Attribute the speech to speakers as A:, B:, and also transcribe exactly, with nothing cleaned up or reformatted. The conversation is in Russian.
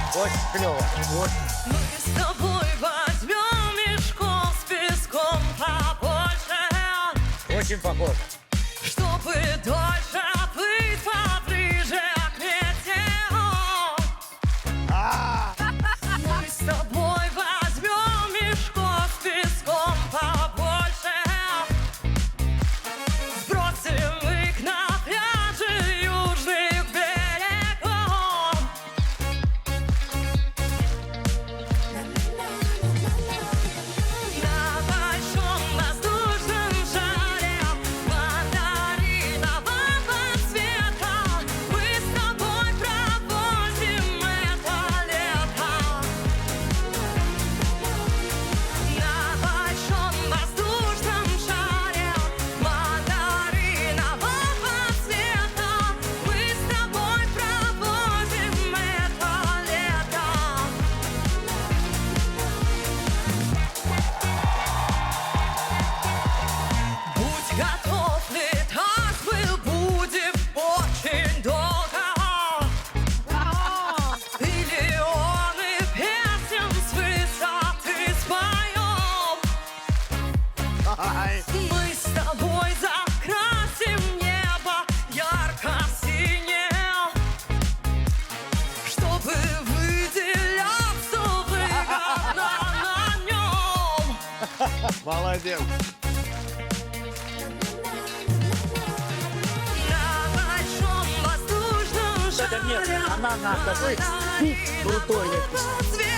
A: Очень клево. Вот.
B: Мы с тобой возьмем мешков с песком побольше,
A: Очень похож.
B: чтобы дольше быть поближе к метеору.
A: А,
B: Мы с тобой возьмем мешков с песком побольше, сбросим их на пляжи южных берегов. На большом воздушном шаре мандаринового цвета мы с тобой проводим это лето. На большом воздушном шаре мандаринового цвета мы с тобой проводим это лето. Будь готов, летать мы будем очень долго. Миллионы песен с высоты споем.
A: ай.
B: Мы с тобой закрасим небо ярко-синее, чтобы выделяться выгодно на нем.
A: Молодец.
B: На большом воздушном
A: Это нет,
B: шаре
A: она на такой крутой.
B: мандаринового цвета